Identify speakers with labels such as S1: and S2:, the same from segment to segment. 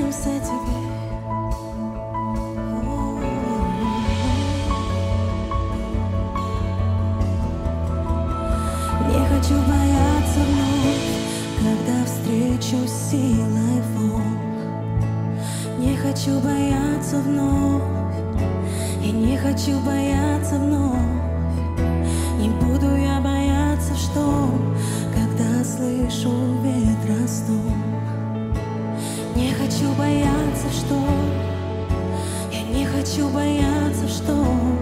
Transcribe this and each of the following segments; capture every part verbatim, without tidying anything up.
S1: доверимся тебе. Не хочу бояться вновь, когда встречу с силой волн. Не хочу бояться вновь, и не хочу бояться вновь. Не буду я бояться в шторм, когда слышу ветра стон. Не хочу бояться в шторм, я не хочу бояться в шторм.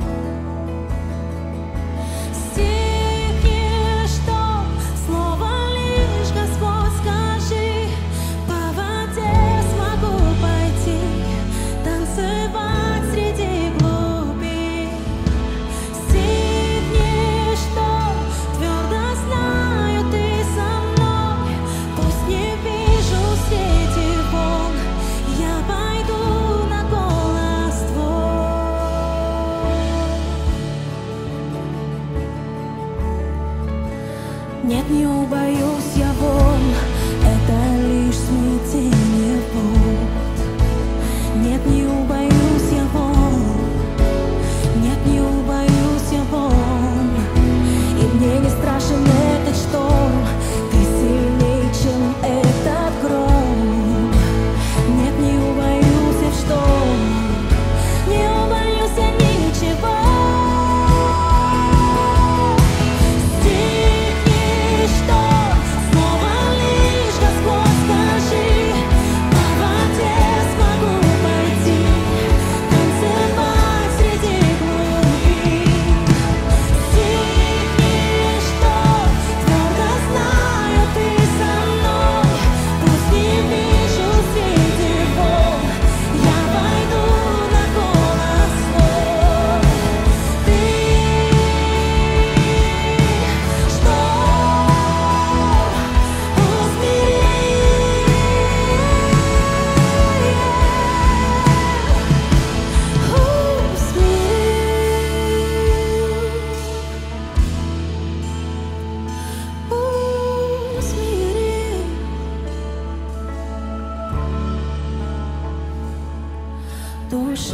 S1: Нет, не убоюсь я волн, это лишь смятение волн. Нет, не убоюсь я волн, нет, не убоюсь я волн. И мне не страшен этот шторм, ты сильней, чем этот гром. Нет, не убоюсь я в шторм, не убоюсь я ничего. Душа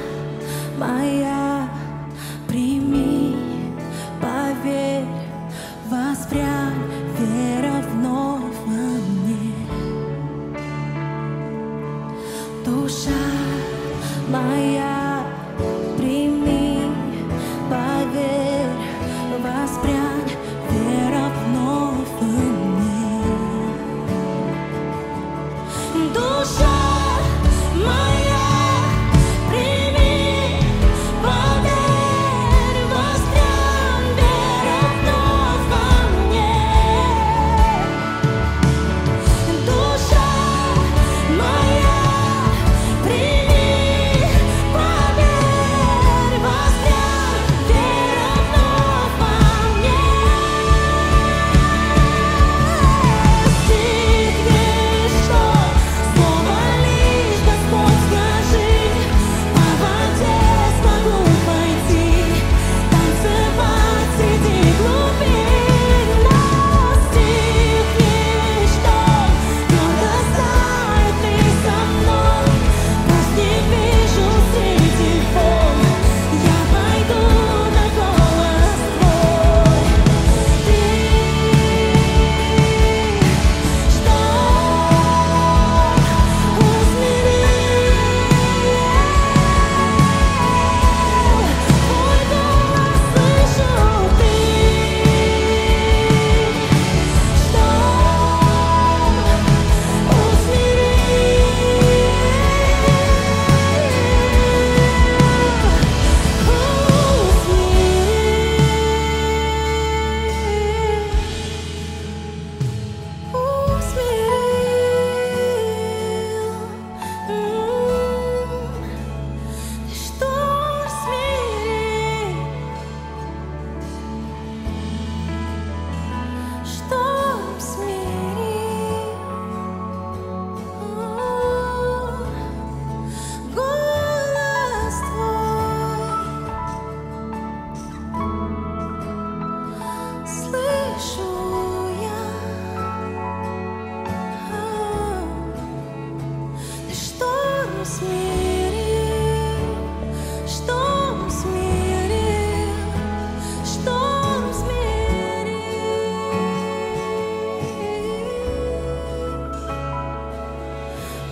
S1: моя, прими, поверь, воспрянь, вера вновь во мне. Душа моя, прими, поверь, воспрянь, вера вновь во мне. Душа моя,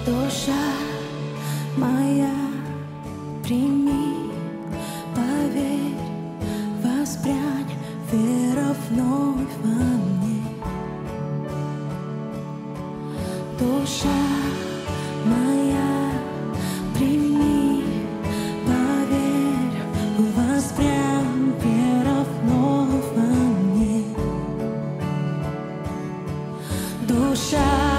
S1: Душа моя, прими, поверь, воспрянь, вера вновь во мне. Душа моя, прими, поверь, воспрянь, вера вновь во мне. Душа